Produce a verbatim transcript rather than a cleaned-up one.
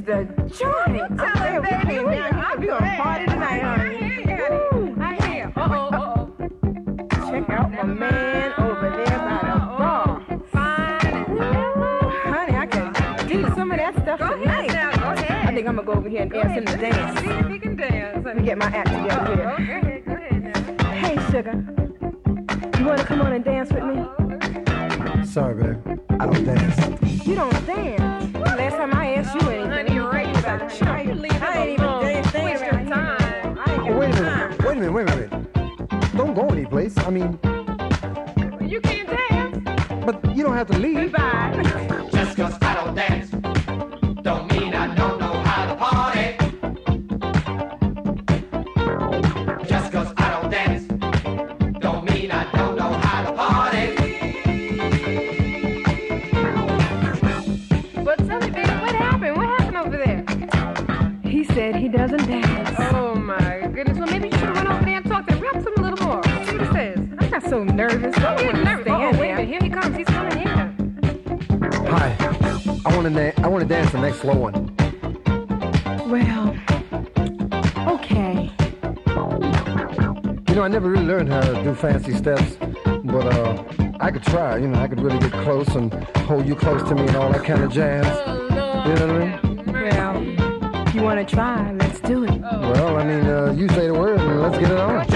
the joint. Tell her, baby. We're gonna party tonight, honey. I hear. Uh-oh, uh-oh. Check out my man over there by the bar. Fine. Honey, I can do some of that stuff Go tonight. ahead now, go ahead. I think I'm gonna go over here and ask him to dance. See if he can dance. Let me get my act together Go here. ahead, go ahead now. Hey, sugar. You wanna come on and dance with me? Sorry, babe. I don't dance. You don't dance. Last time I asked you anything, Honey, you're right. you got Why you leave I ain't even alone? danced Waste your time. I ain't Oh, got wait a time. minute. Wait a minute. Wait a minute. Don't go anyplace. I mean, You can't dance. but you don't have to leave. Goodbye. Just 'cause I don't dance, don't mean I don't know how to party. Just 'cause I don't dance, don't mean I don't know how to party. But tell me, baby, what happened? What happened over there? He said he doesn't dance. Oh, my goodness. Well, maybe you should run over there and talk to him. Rap to him a little more. See what he says. I got so nervous. Don't get nervous. Stand Oh, wait a there. minute. Here he comes. He's coming here. Hi. I want to na- I want to dance the next slow one. Well, okay. You know, I never really learned how to do fancy steps, but uh, I could try. You know, I could really get close and hold you close to me and all that kind of jazz. You know what I mean? Well, you wanna try? Let's do it. Well, I mean, uh, you say the word and let's get it on.